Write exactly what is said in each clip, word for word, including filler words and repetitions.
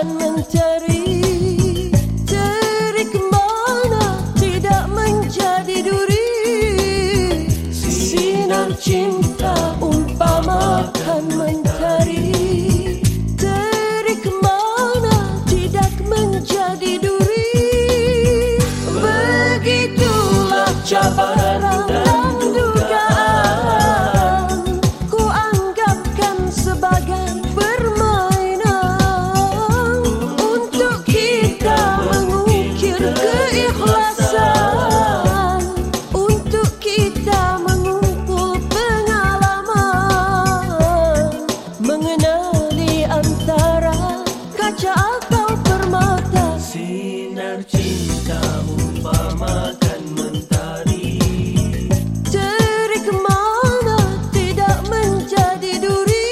akan mentari, terik mana tidak menjadi duri. Sinar cinta umpamakan mentari, terik mana tidak menjadi duri. Begitulah cabaran dan dugaan, ku anggapkan sebagai permainan untuk kita mengukir keikhlasan, untuk kita mengumpul pengalaman, mengenali antara kaca atau permata. Sinar cinta umpamakan mentari, terik mana tidak menjadi duri.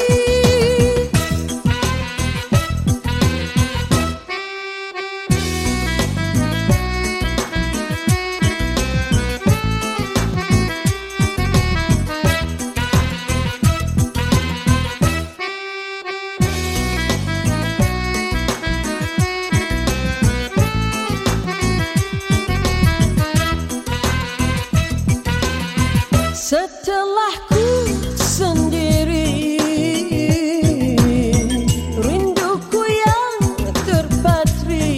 Setelah ku sendiri, rinduku yang terpatri,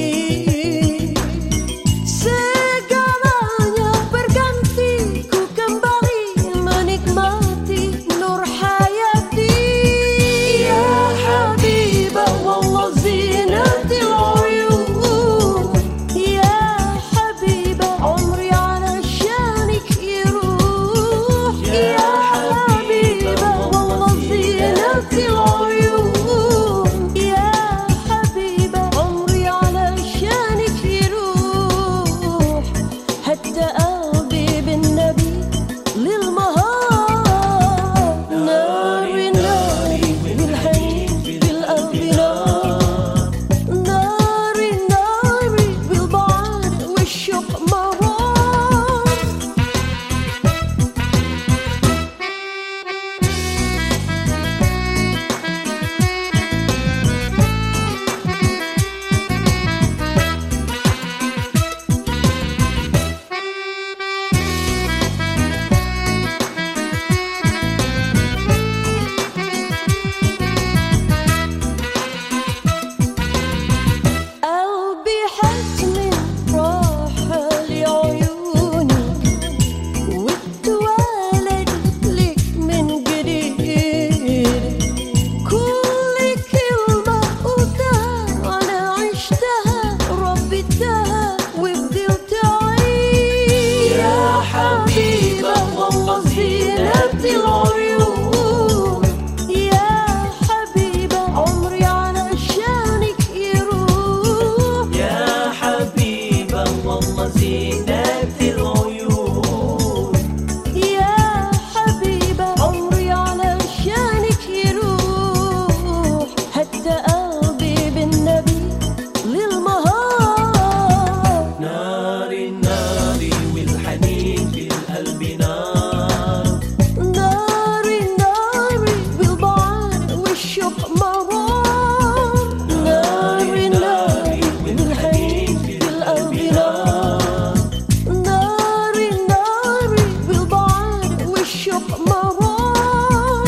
segalanya berganti, ku kembali menikmati nur hayati. Ya Habibah wallah zinatil uyun, ya Habibah umri ala syanik يروح. يا حبيبة والله زينة العيون، يا حبيبة عمري علشانك يروح. حتى قلبي بالنبي للمهار، ناري ناري بالحنين بالقلب نار، ناري ناري بالبعد والشوق مرار. قلبي حزن راح لعيونك، واتولد لك من جديد. كل كلمة قلتها أنا عشتها، ربيتها وفضلت أعيد. يا حبيبة والله زينة العيون، يا حبيبة عمري علشانك يروح. يا حبيبة والله زينة العيون، يا حبيبة عمري علشانك يروح. حتى قلبي بالنبي للمهار، ناري ناري والحنين بالقلب نار، ناري ناري بالبعد والشوق مرار. ناري ناري بالحنين بالقلب نار، ناري ناري بالبعد والشوق مرار.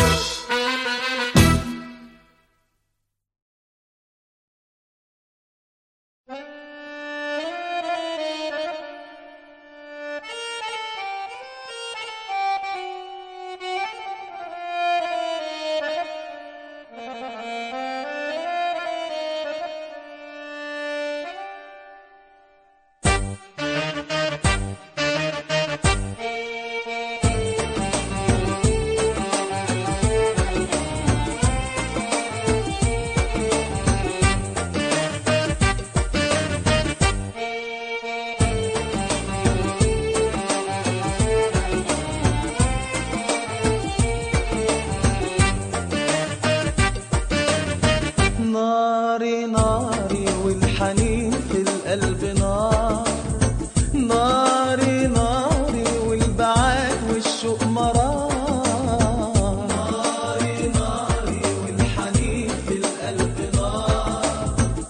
ناري ناري والحنين في القلب نار، ناري ناري والبعاد والشوق مرار. ناري ناري والحنين في القلب نار،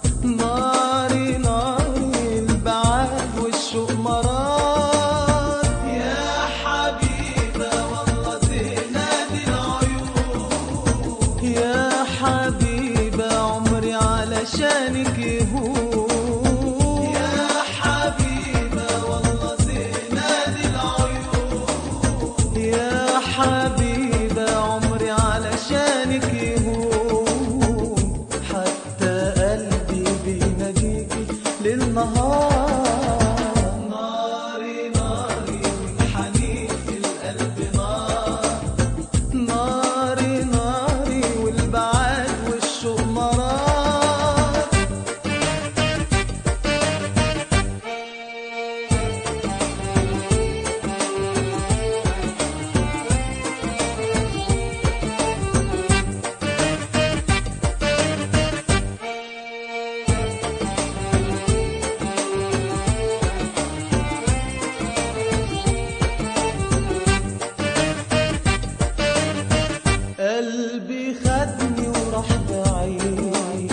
علشانك يهون. يا حبيبة والله زينة العيون، يا حبيبة عمري علشانك يهون، حتى قلبي بيناديكي للنهار. قلبي خدني وراح بعيد،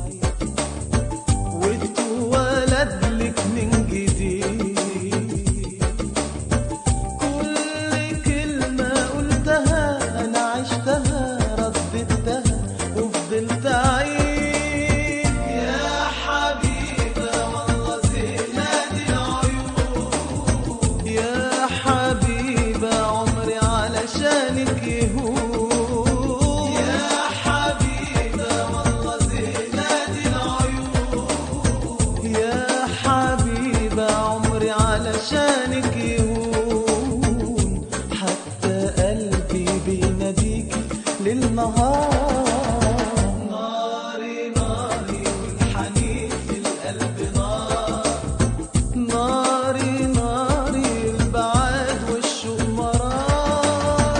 واتولد لك من جديد، كل كلمة قلتها أنا عشتها رددتها وفضلت أعيد. يا حبيبة والله زينة العيون، يا حبيبة عمري علشانك يهون. علشانك يهون، حتى قلبي بيناديكي للنهار. ناري ناري والحنين في القلب نار، ناري ناري البعاد والشوق مرار.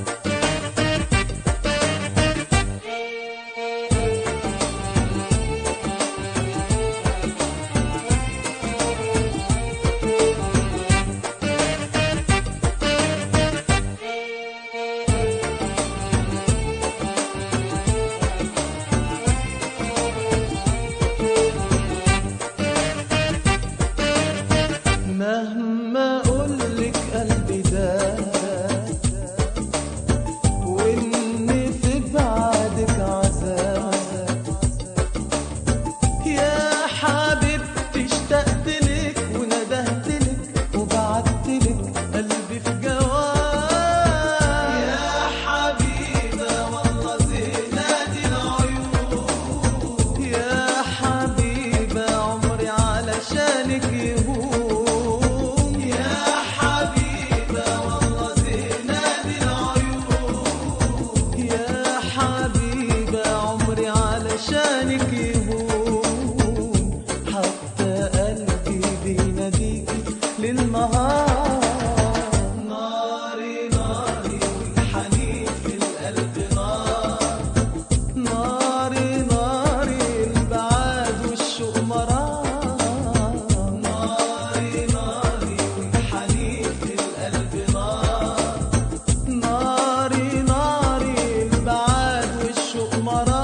مهما أقولك قلبي داك، وإني في بعدك عذاب، يا حبيبتي اشتقتلك وندهتلك وبعتلك قلبي في جواب. يا حبيبة والله زينة العيون، يا حبيبة عمري علشانك يهون. علشانك يهون، حتى قلبي بيناديكي للنهار. ناري ناري والحنين في القلب نار، ناري ناري البعاد والشوق مرار. ناري ناري والحنين في القلب نار، ناري ناري البعاد والشوق مرار.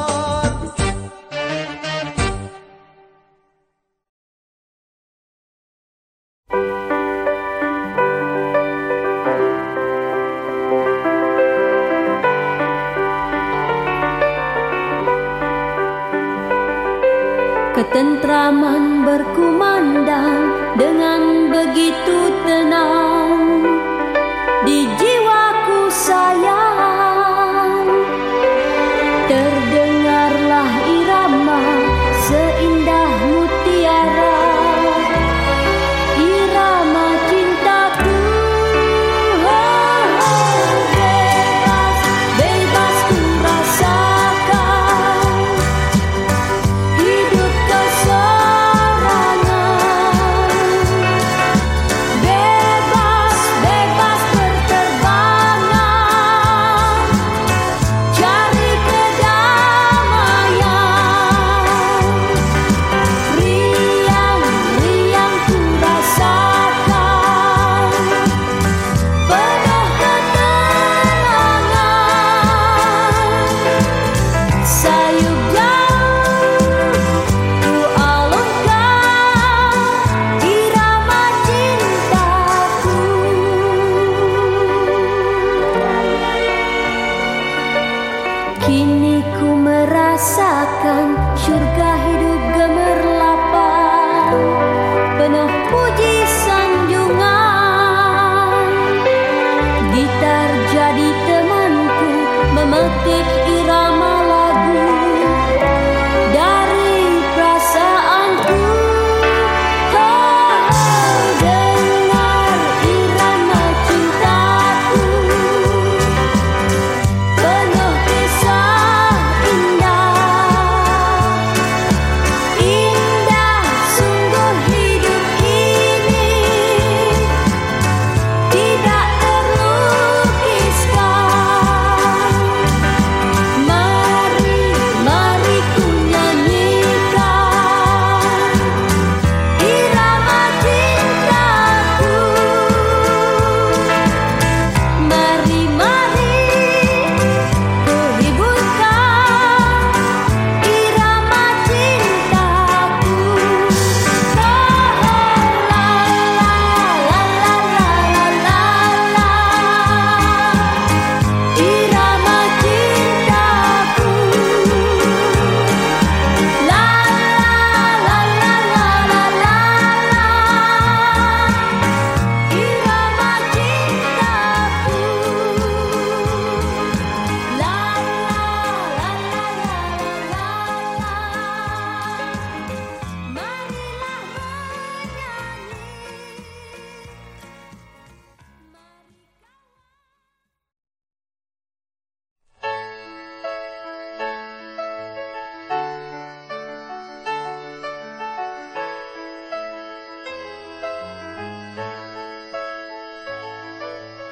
Ketentraman berkumandang dengan begitu tenang di jiwaku sayang. Terdengarlah irama seindah mutiara, irama cintaku. Bebas, bebas ku rasakan hidup keserangan. Bebas, bebas berterbangan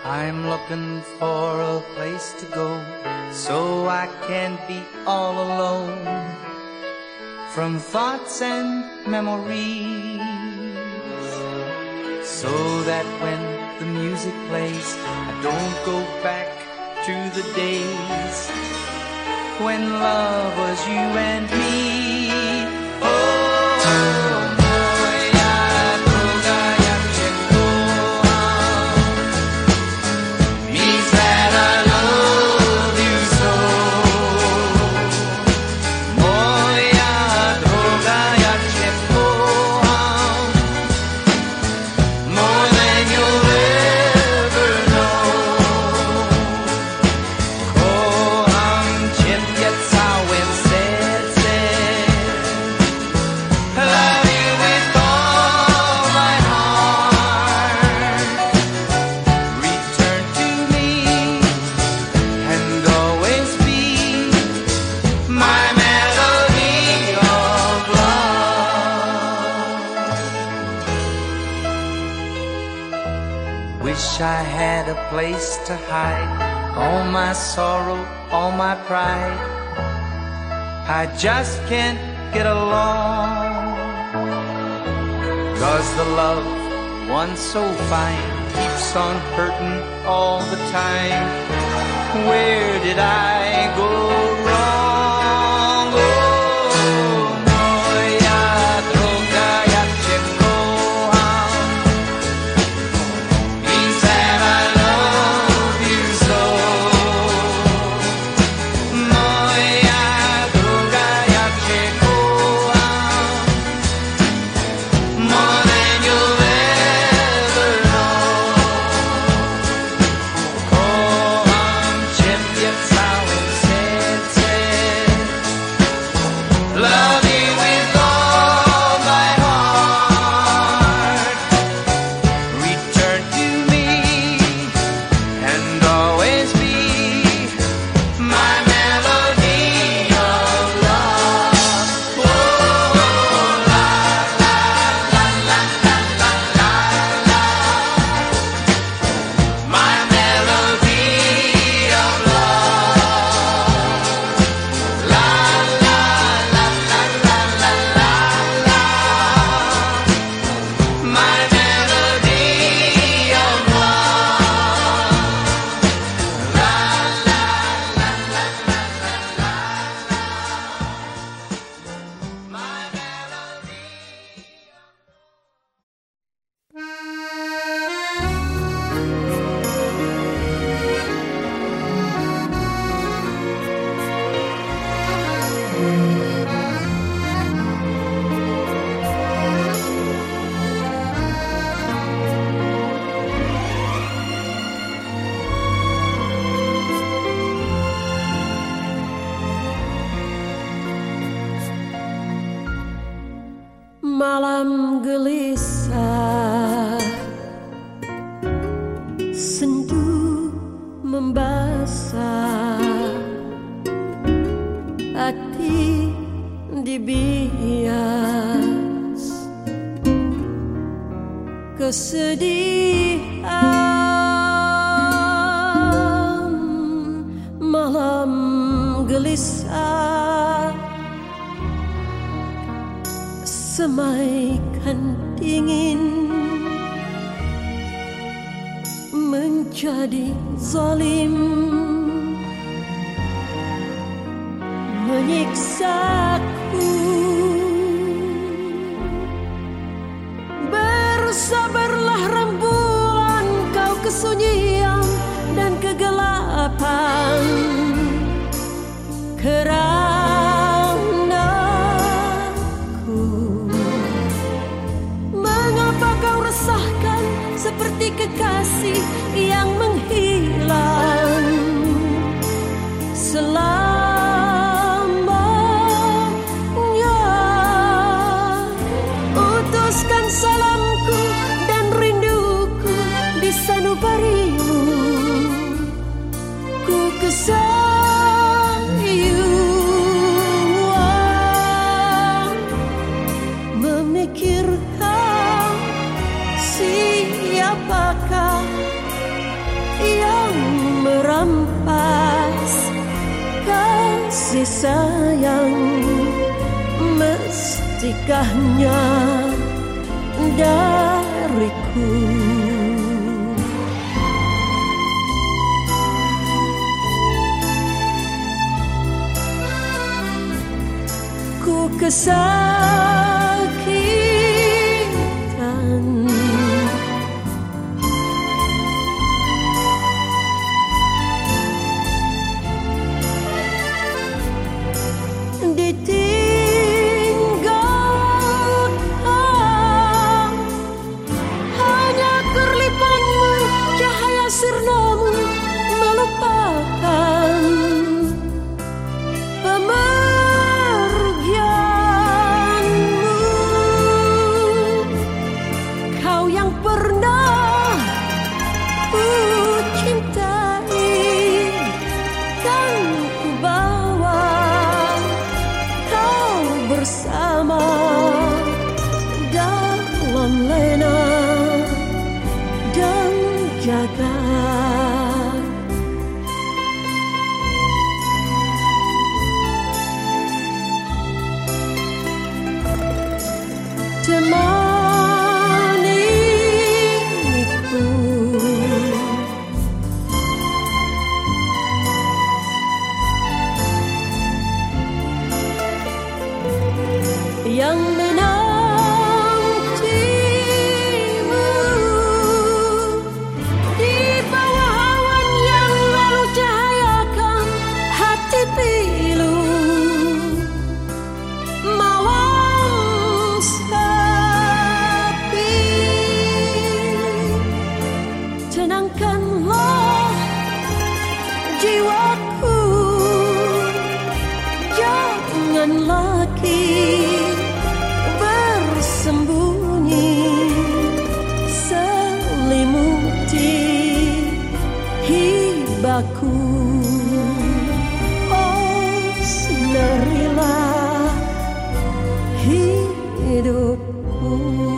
I'm looking for a place to go so I can't be all alone from thoughts and memories, so that when the music plays I don't go back to the days when love was you and me. Oh, moja droga, jak cię kocham, means that I love you so. Moja droga, jak cię kocham, more than you'll ever know. Kocham cię jak całym sercem, love you with all my heart. Return to me and always be my melody of love. Wish I had a place to hide all my sorrow, all my pride. I just can't get along, 'cause the love once so fine keeps on hurting all the time. Where did I go wrong? Oh, moja droga, jak cię kocham, means that I love you so. Moja droga, jak cię kocham, more than you'll ever know. Kocham cię jak całym sercem, love you with all my heart. Return to me and always be my melody of love. Oh, la, la, la, la, la, la, la, la. My melody of love. La, la, la, la, la, la, la, la. My melody of love. La, la, la, la, la, la, la. My melody. Malam gelisah, sendu membasah, hati dibias kesedihan. Malam gelisah, semaikan dingin, menjadi zalim, menyiksaku. Bersabarlah rembulan, kau kesunyian dan kegelapan, kerana aku. Mengapa kau resahkan seperti kekasih yang menghilang selamanya? kasih sayang mestikahnya dariku. Ku kesakitan ditinggalkan, hanya kerlipanmu cahaya sirnamu melupakan pemergianmu. Kau yang pernah ku cintai kan ku bawa kau bersama dalam lena dan jaga. Temaniku yang menantimu di bawah awan yang lalu cahayakan hati pilu. Malam sepi, tenangkanlah jiwaku, jangan lagi bersembunyi, selimuti hibaku. Oh, sinarilah hidupku.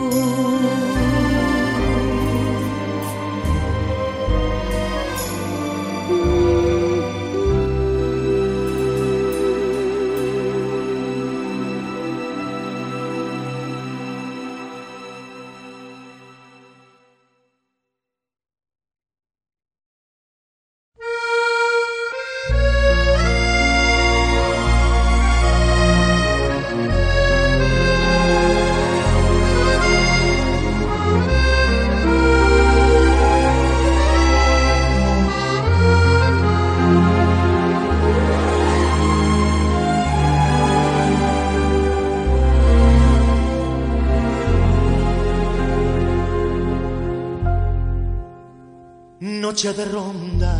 Noche de ronda,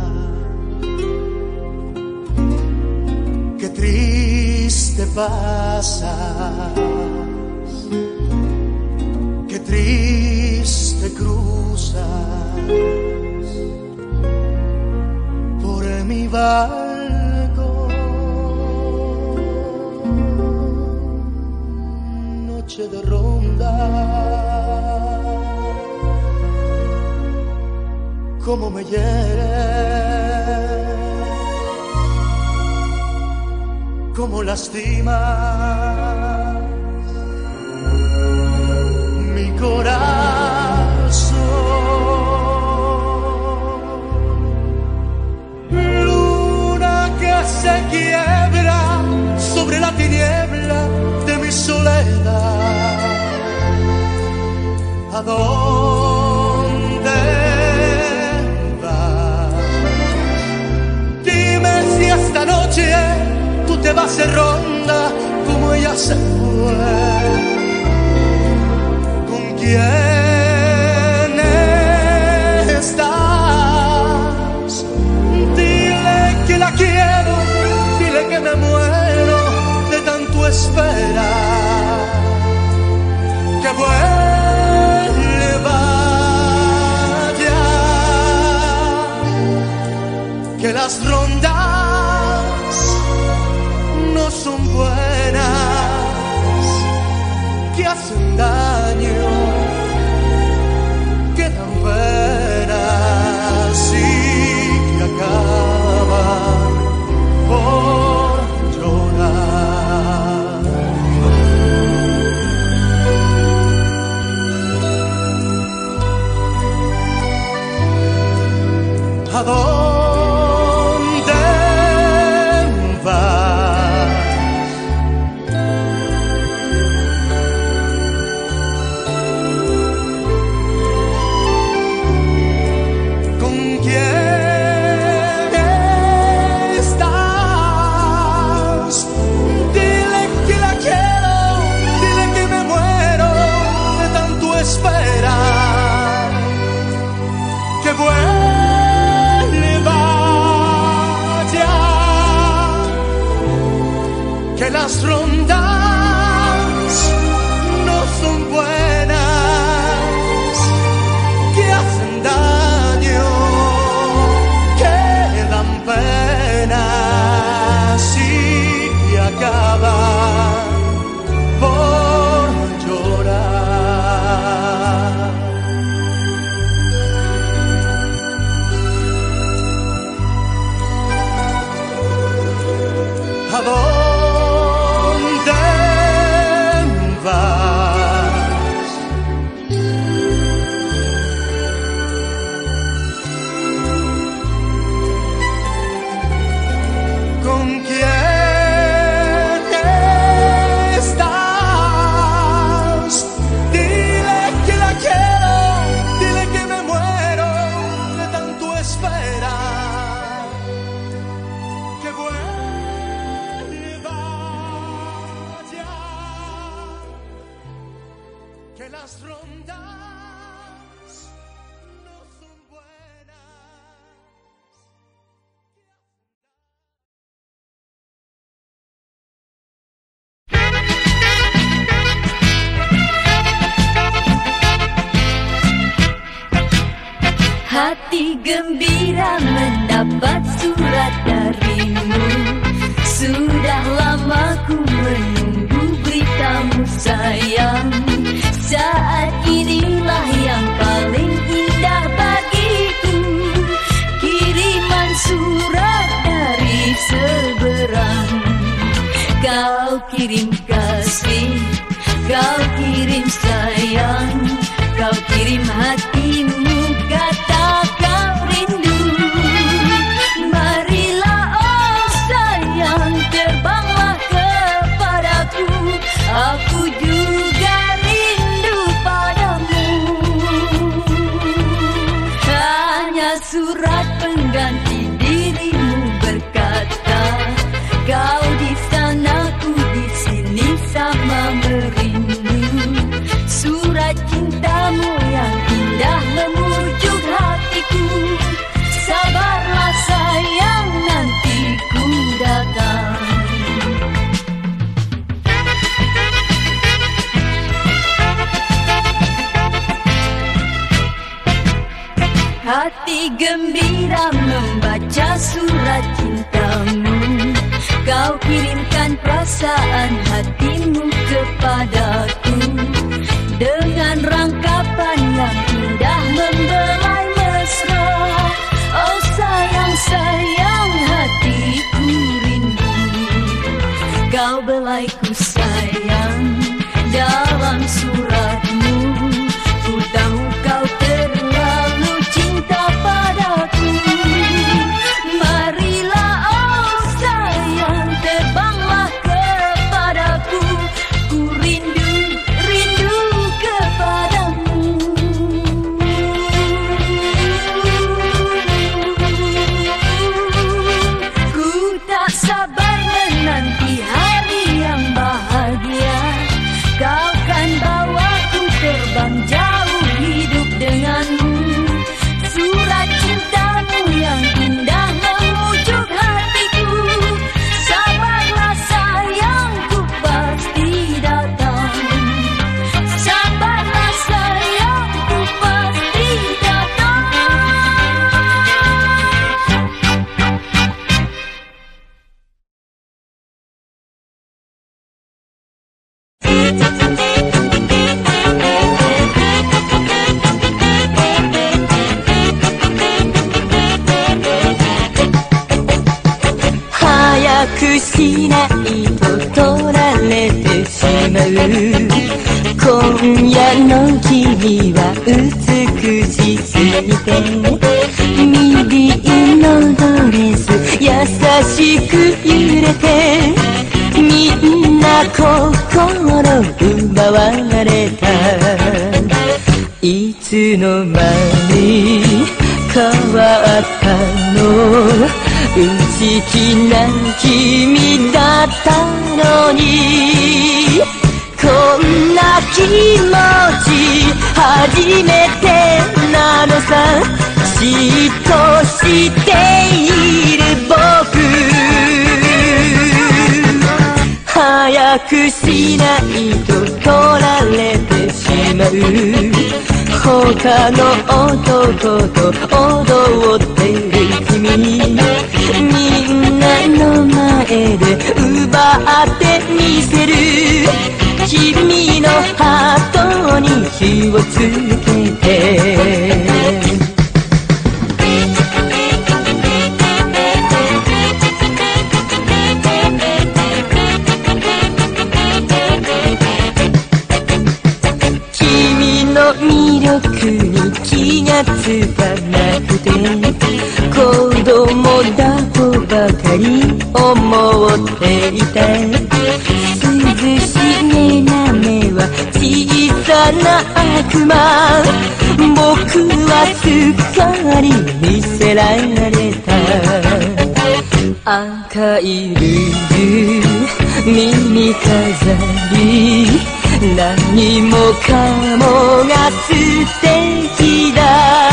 qué triste pasas, qué triste cruzas por mi balcón. Noche de ronda, cómo me hieres, cómo lastimas mi corazón. Luna que se quiebra sobre la tiniebla de mi soledad. ¿A dónde esta noche tú te vas de ronda como ella se fue? ¿Con quién estás? Dile que la quiero, dile que me muero de tanto esperar. Que vuelva ya, que las rondas no son buenas, que hacen daño, que dan penas y que acaban por que las rondas no son buenas. Hati gembira mendapat surat darimu. Sudah lama ku menunggu beritamu sayang. Saat inilah yang paling indah bagiku. Kiriman surat dari seberang. Kau kirim kasih, kau kirim sayang, kau kirim hatimu, kata kau rindu. Marilah oh sayang, terbanglah kepadaku. Aku juga rindu padamu. Hanya surat pengganti dirimu berkata, kau di sana, ku di sini sama merindu. Surat cintamu yang indah memujuk hatiku. Sabarlah sayang, nanti ku datang. Hati gembira membaca surat cintamu. Kau kirimkan perasaan hatimu kepadaku. Dengan rangkapan yang indah membelai mesra. Oh sayang, sayang, hatiku rindu. Kau belaiku sayang dalam suratmu. Ku tahu kau terlalu cinta padaku. Marilah oh sayang, terbanglah kepadaku. Ku rindu, rindu kepadamu. Ku tak sabar menanti hari yang bahagia. Kau kan bawaku terbang jauh hidup denganmu. Surat cintamu yang indah memujuk hatiku. Sabarlah sayang, ku pasti datang. Sabarlah sayang, ku pasti datang. 早くしないと取られてしまう。今夜の君は美しすぎて、ミディのドレス優しく揺れて、みんな心奪われた。いつの間に変わったの、内気な君だったのに。こんな気持ち初めてなのさ。嫉妬している僕。早くしないと取られてしまう。他の男と踊ってる君。みんなの前で奪ってみせる。君のハートに火をつけて。魅力に気がつかなくて、子供だとばかり思っていた。涼しげな目は小さな悪魔。僕はすっかり見せられた。赤いルージュ耳飾り、 何もかもが素敵だ。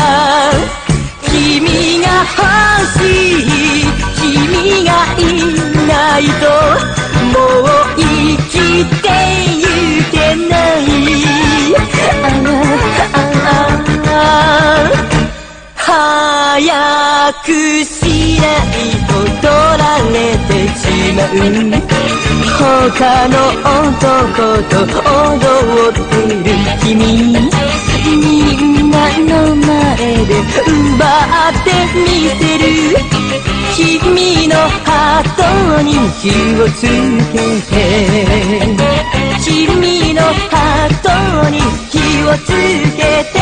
君が欲しい、君がいないともう生きてゆけない。ああああ早くしないと取られてしまう。他の男と踊ってる君、みんなの前で奪ってみせる。君のハートに火をつけて、君のハートに火をつけて。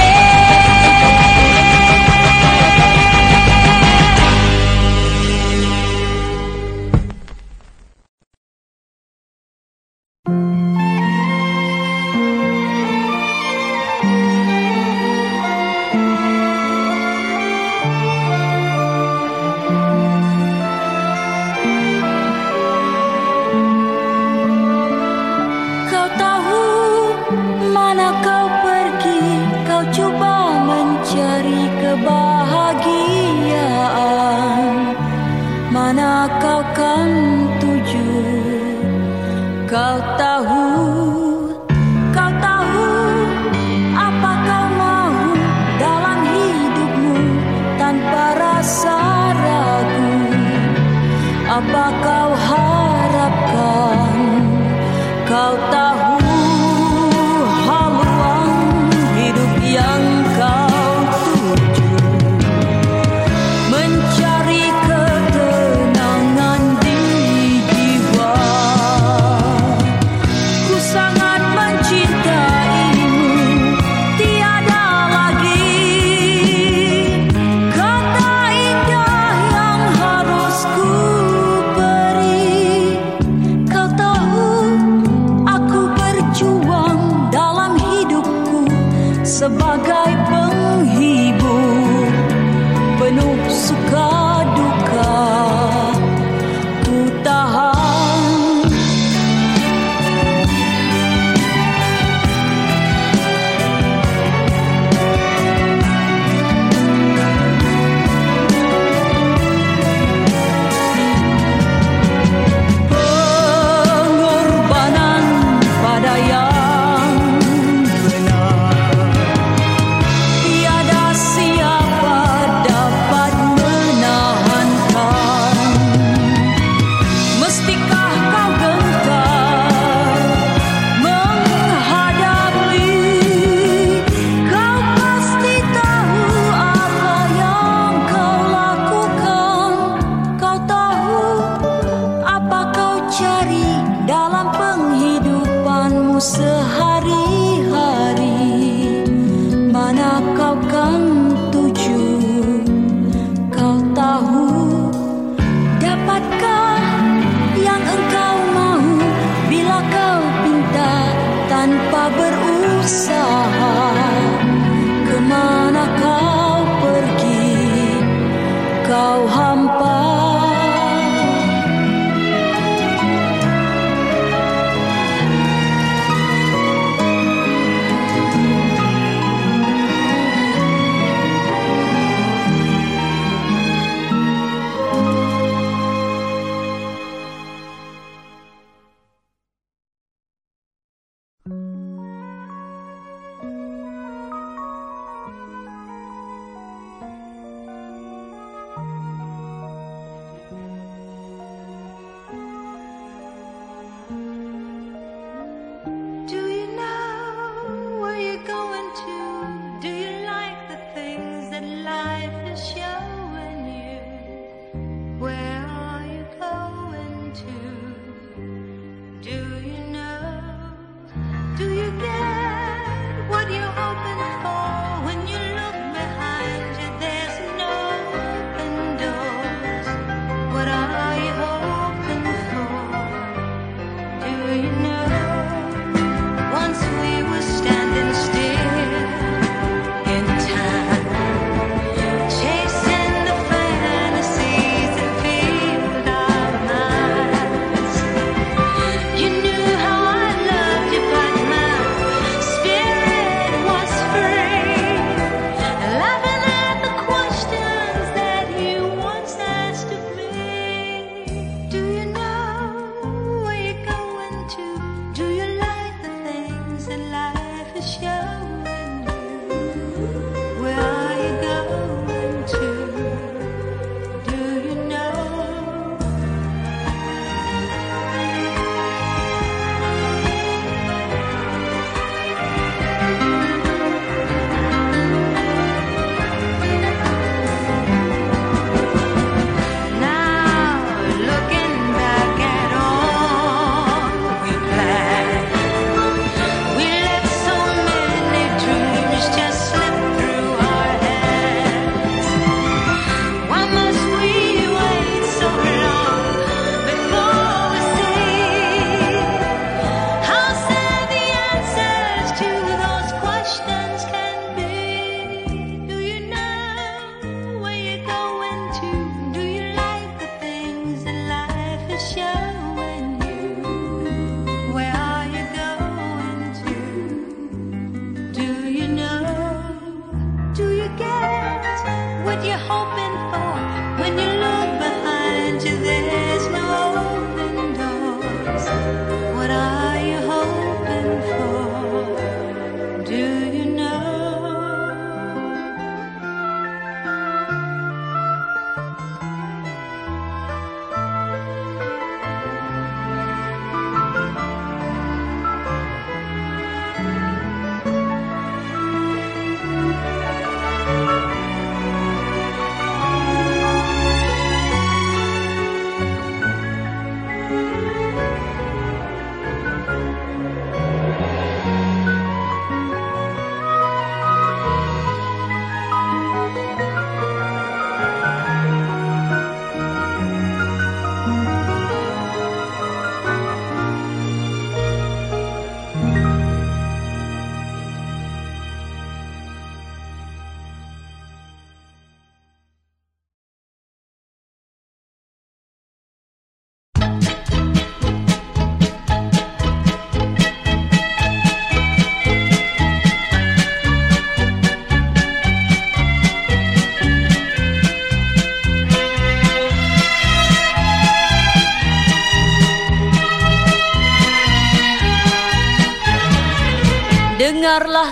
Dengarlah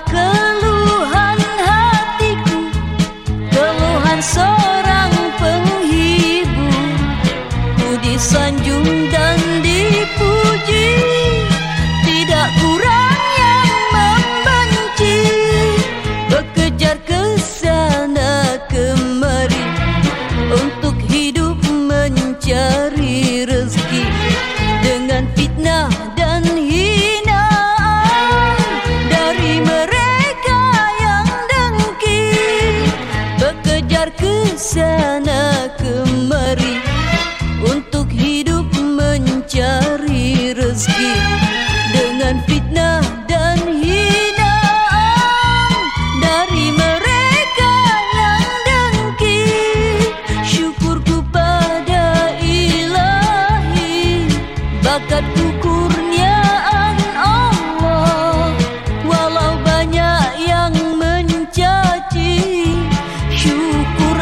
keluhan hatiku, keluhan seorang penghibur. Ku disanjung dan dipuji, tidak kurang yang membenci. Bekejar ke sana kemari untuk hidup mencari rezeki, dengan fitnah dan hinaan dari mereka yang dengki. Bekejar ke sana kemari untuk hidup mencari rezeki, dengan fitnah dan hinaan dari mereka yang dengki. Syukurku pada Ilahi, bakatku kurniaan Allah. Walau banyak yang mencaci, syukur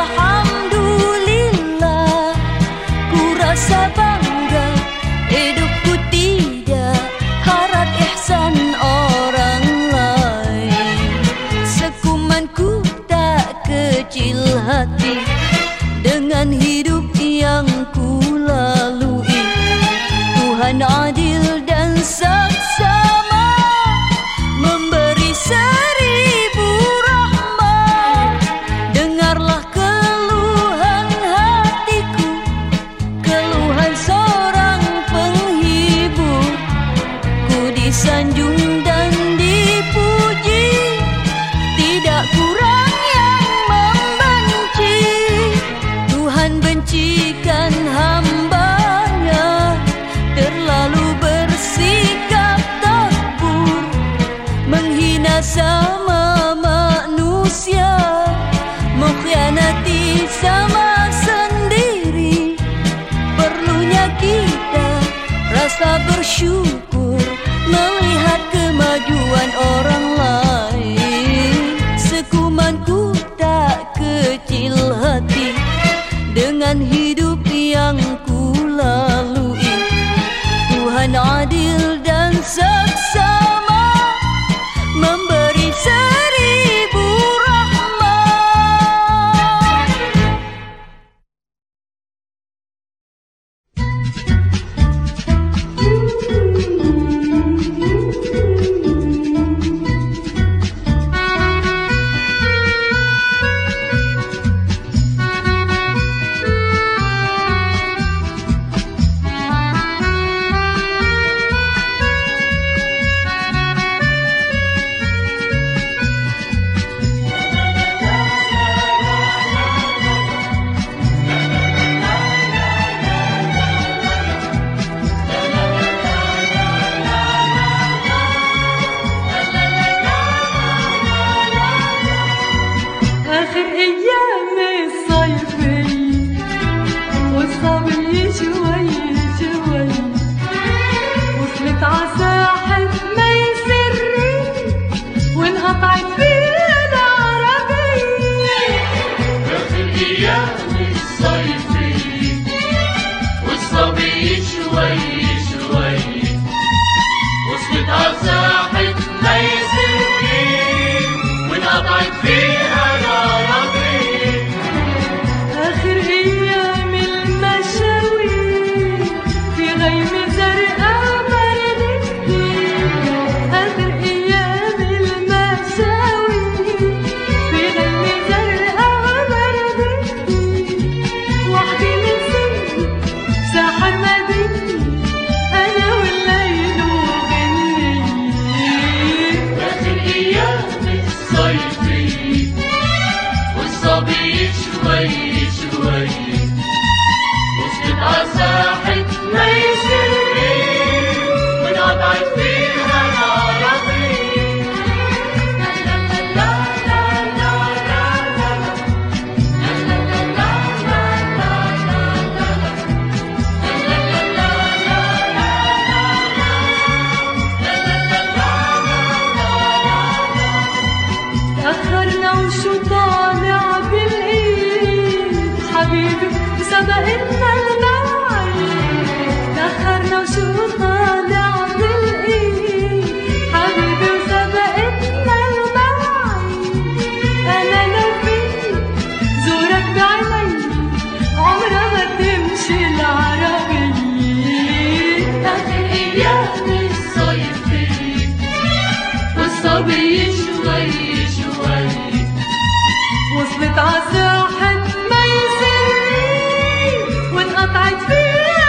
alhamdulillah. Ku rasa bangga hidupku tidak harap ihsan orang lain. Sekumanku tak kecil hati dengan hidup yang ku lalui. Tuhan adil dan saksama, memberi seribu rahmat. Dengarlah keluhan hatiku, keluhan seorang penghibur. Ku disanjung dan dipuji, tidak kurang yang membenci. Tuhan bencikan hambanya, terlalu bersikap takbur, menghina sama manusia, mengkhianati sama sendiri. Perlunya kita rasa bersyukur melihat kemajuan orang lain. Sekumanku tak kecil hati dengan hidup yang ku lalui. Tuhan adil dan saksama, وسطها ساحت ميسرين وانقطعت فيها العربية. آخر أيام المشاوير في غيم زرقاء برد كتير. آخر أيام المشاوير في غيم زرقاء برد كتير. وحدي من سني ساحر مديني أنا والليل وغني. آخر أيام الصيفية والصبي شوي شوي وسطها ساحت ميسرين وانقطعت فيها العربية. لا لا لا لا لا لا لا لا لا لا لا تأخرنا وشو طالع بالإيد حبيبي وسبقتنا المواعيد. تأخرنا وشو طالع بالإيد حبيبي وسبقتنا المواعيد. أنا لو فيني زورك بعيني عمرها ما تمشي العربية. آخر أيام الصيفية والصبي شوي شوي وصلت عالساحة ميسرين وانقطعت فيها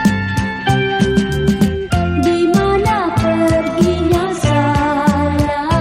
Di mana perginya saya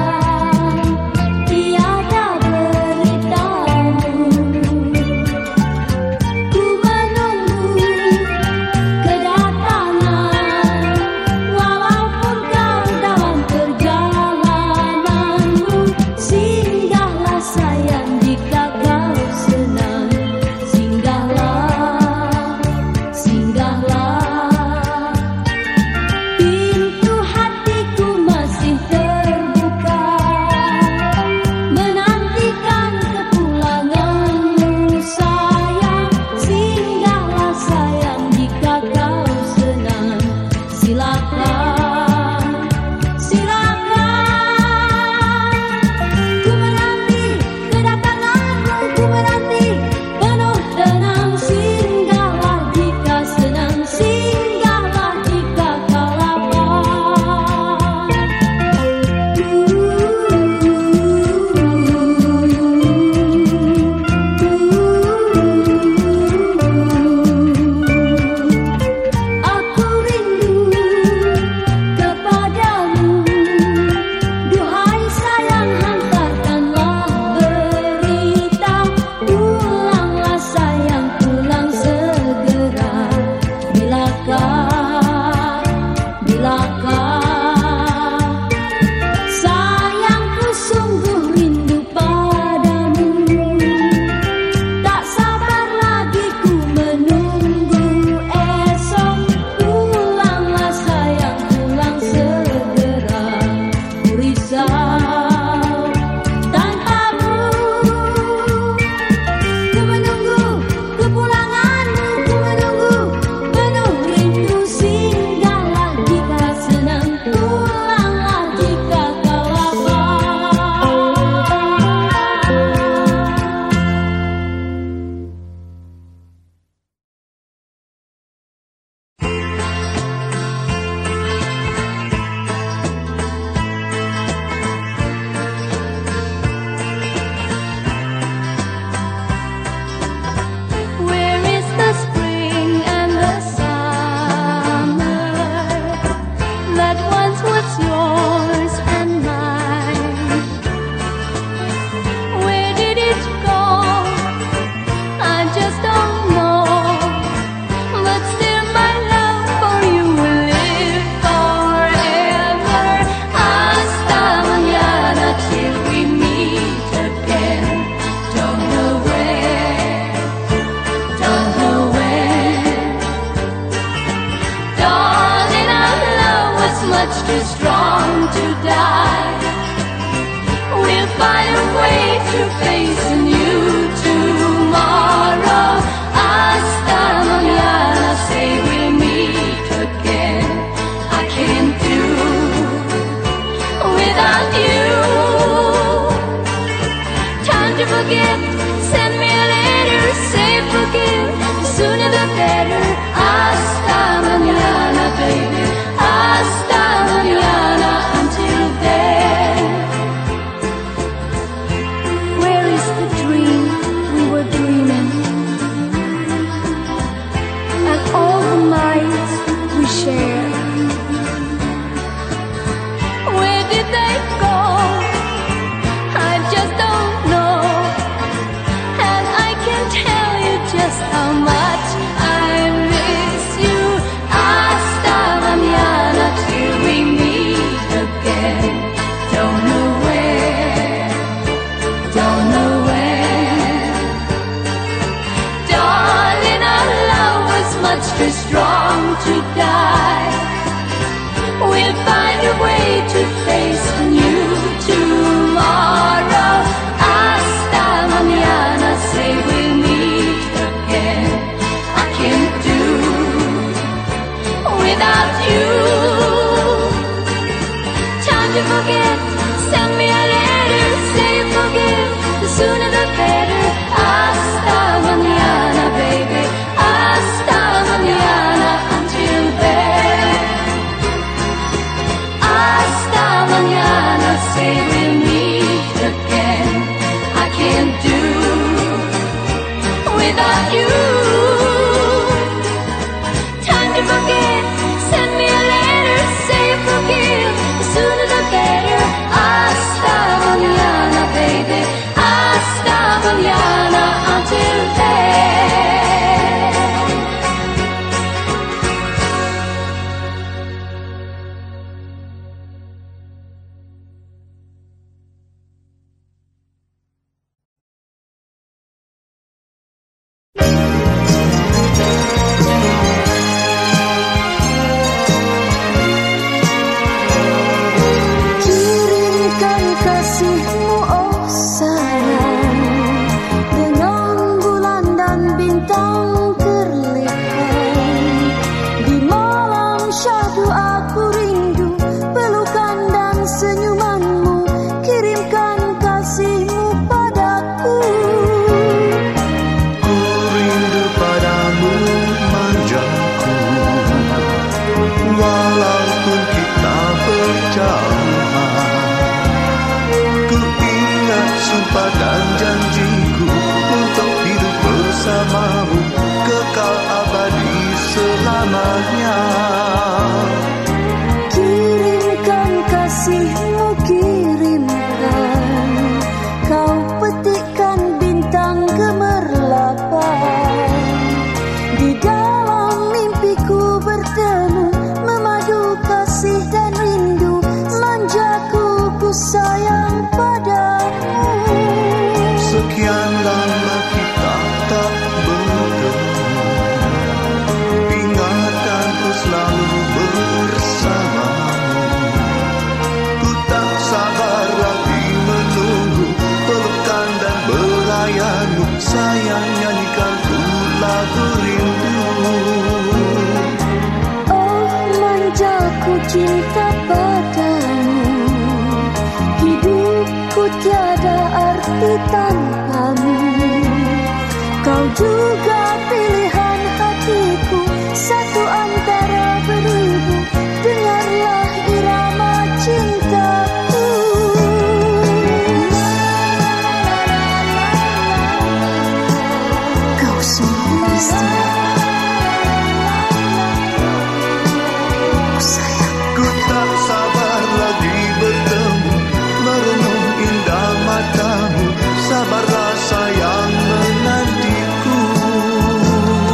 too strong to die. We'll find a way to face a new tomorrow. Hasta mañana, say we'll meet again. I can't do without you. Time to forget, send me a letter, say forgive, the sooner the better. Hasta mañana, baby, hasta mañana. Until then, where is the dream we were dreaming? And all the nights we shared, where did they go? I just don't know. And I can tell you just how much I miss you. Hasta mañana, till we meet again. Don't know where, don't know when. Darling, our love was much too strong to die. We'll find a way to face a new tomorrow. Hasta mañana, say we'll meet again. I can't do without you. Time to forget, send me a letter, say forgive, the sooner the better. Hasta mañana, baby, hasta mañana. Until then, hasta mañana, say we'll meet again. I can't do without you. Time to forget, send me a letter, say forgive, the sooner the better. Hasta mañana, baby, hasta mañana. Until then. Kirimkan kasihmu, oh sayang, dengan bulan dan bintang kerlipan. Di malam syahdu aku rindu pelukan dan senyumanmu. Kirimkan kasihmu padaku. Ku rindu padamu, manjaku, walaupun kita berjauhan. Ku ingat sumpah dan janjiku untuk hidup bersamamu, kekal abadi selamanya. Kirimkan kasihmu, kirimkan. Kau petikkan bintang gemerlapan. Di dalam mimpiku bertemu, memadu kasih dan rindu. Manjaku, ku sayang padamu. Sekian lama kita tak bertemu, ingatanku selalu bersamamu. Ku tak sabar lagi menunggu pelukan dan belayanmu. Sayang, nyanyikan ku lagu rindu. Oh manjaku, cinta padamu. Hidupku tiada arti tanpamu. Kau juga pilihan hatiku, satu antara beribu. Dengarlah irama cintaku. Kau sungguh istimewa, sayang. Ku tak sabar lagi bertemu, merenung indah matamu. Sabarlah sayang menantiku.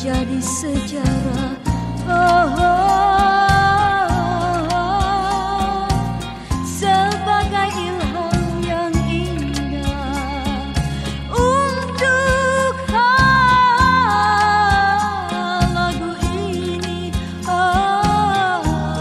menjadi sejarah. Oh, oh, oh, sebagai ilham yang indah untuk lagu ini. Oh,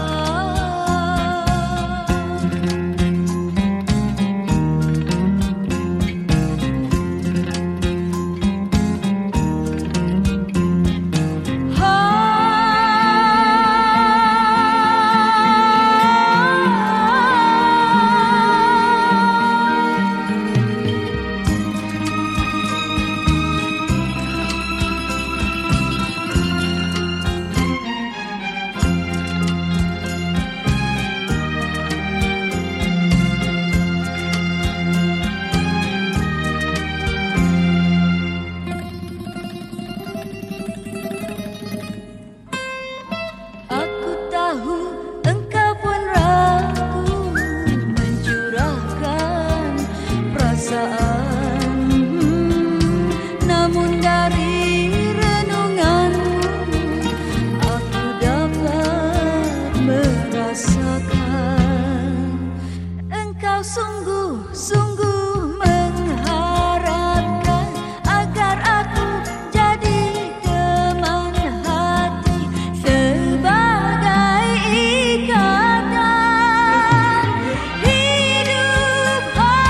aku tahu engkau pun ragu mencurahkan perasaan, namun dari renunganmu aku dapat merasakan engkau sungguh-sungguh mengharapkan agar aku jadi teman hati sebagai ikatan hidup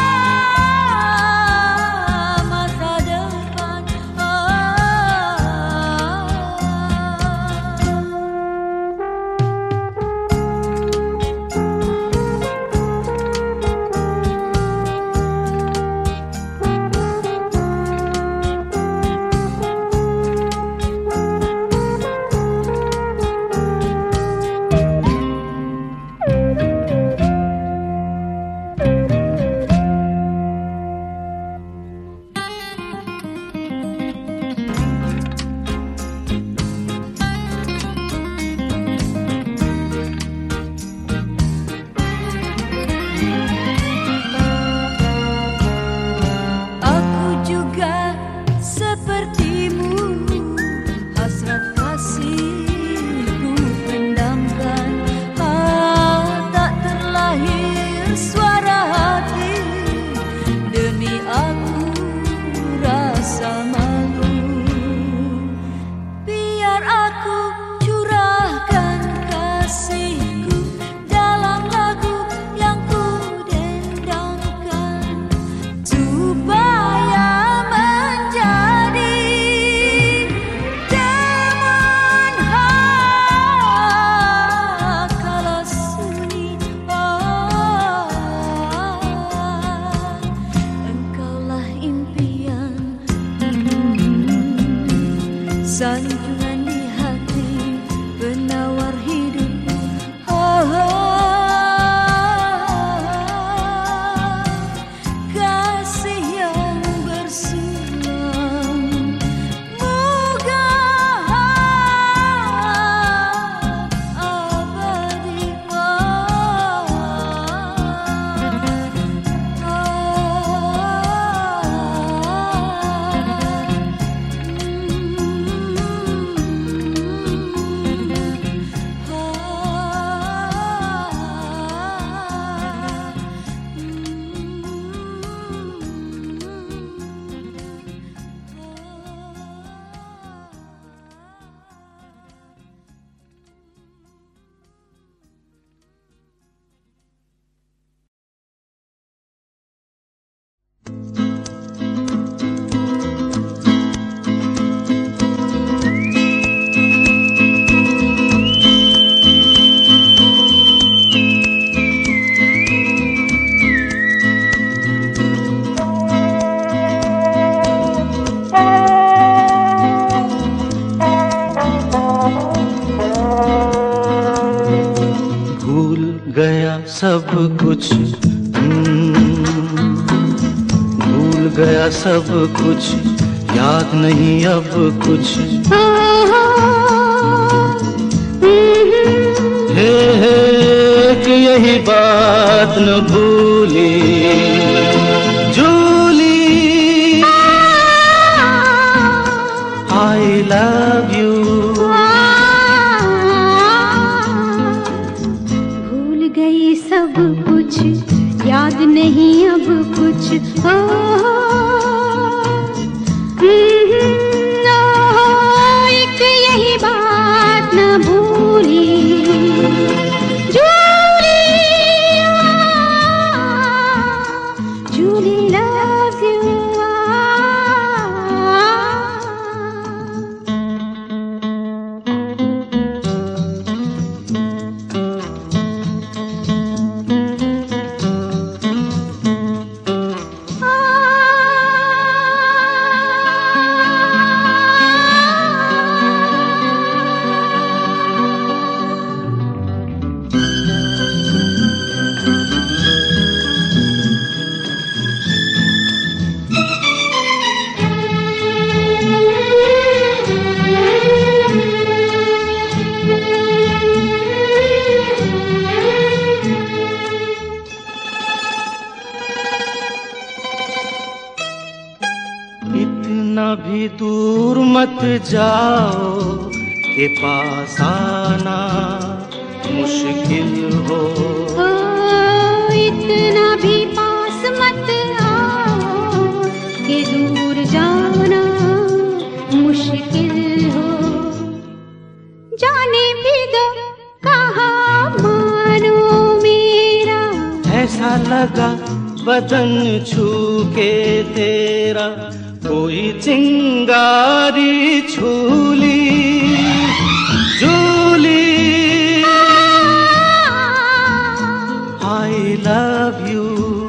masa depan. Aku juga sepertimu, hasrat kasihku pendamkan. Ah, tak terlahir suara hati demi aku rasa malu. Biar aku curahkan kasihku dalam lagu yang ku dendangkan, supaya menjadi teman kala sunyi. Oh, engkaulah impian, sanjungan di hati, penawar hidupku. Oh, kasih yang bersulang, moga abadi. भूल गया सब कुछ, हम्म, भूल गया सब कुछ, याद नहीं अब कुछ। हे हे कि यही बात न भूली जूली, I love you नहीं अब कुछ हो, एक यही बात न भूली जूलिया, जूली loves you. इतना भी दूर मत जाओ के पास आना मुश्किल हो, ओ, इतना भी पास मत आओ कि दूर जाना मुश्किल हो। जाने भी दो कहाँ मानो मेरा, ऐसा लगा बदन छू के तेरा कोई चिंगारी छूली जूली। I love you.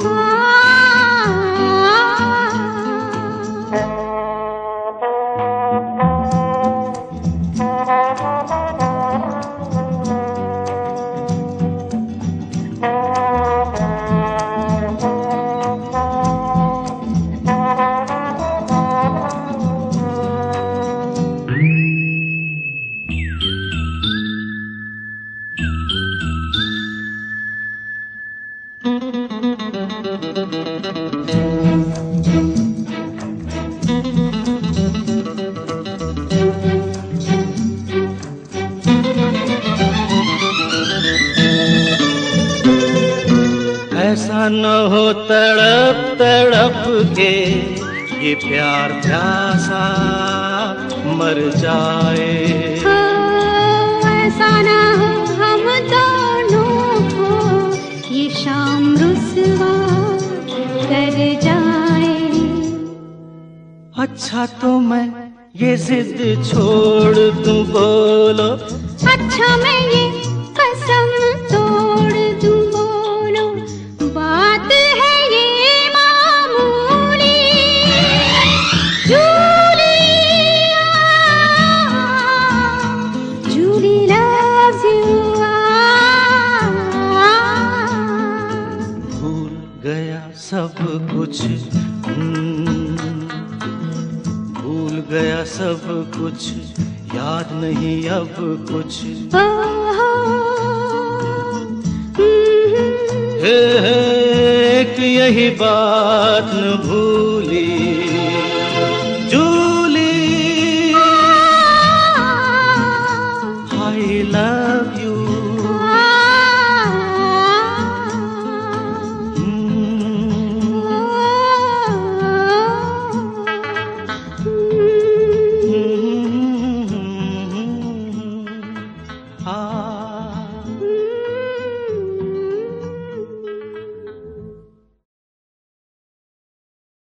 ऐसा न हो तड़प तड़प के ये प्यार प्यासा मर जाए, हो, ऐसा ना हो हम दोनों को ये शाम रुसवा कर जाए। अच्छा तो मैं ये जिद छोड़ दूं बोलो, अच्छा मैं ये कसम तोड़ दूं बोलो, बात है ये मामूली जूलिया, जूली loves you. भूल गया सब कुछ, हम्म, भूल गया सब कुछ, याद नहीं अब कुछ। हे, हे, एक यही बात न भूली